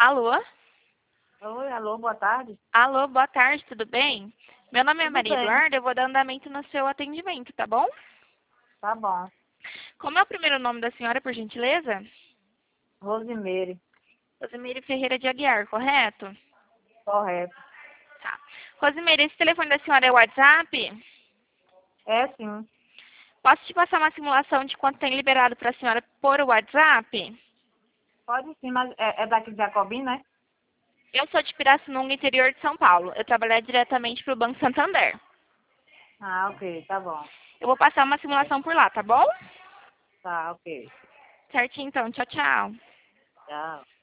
Alô? Oi, alô, boa tarde. Alô, boa tarde, tudo bem? Meu nome é Tudo Maria bem, Eduarda, eu vou dar andamento no seu atendimento, tá bom? tá bom. Como é o primeiro nome da senhora, por gentileza? Rosimeire, Rosimeire Ferreira de Aguiar, correto? correto. Tá. Rosimeire, esse telefone da senhora é o WhatsApp? É sim, Posso te passar uma simulação de quanto tem liberado para a senhora por WhatsApp? pode sim, mas é daqui de Jacobim, né? Eu sou de Pirassununga, interior de São Paulo. Eu trabalho diretamente para o Banco Santander. Ah, ok, tá bom. Eu vou passar uma simulação por lá, tá bom? Tá, ok. Certinho, então. Tchau, tchau. Tchau.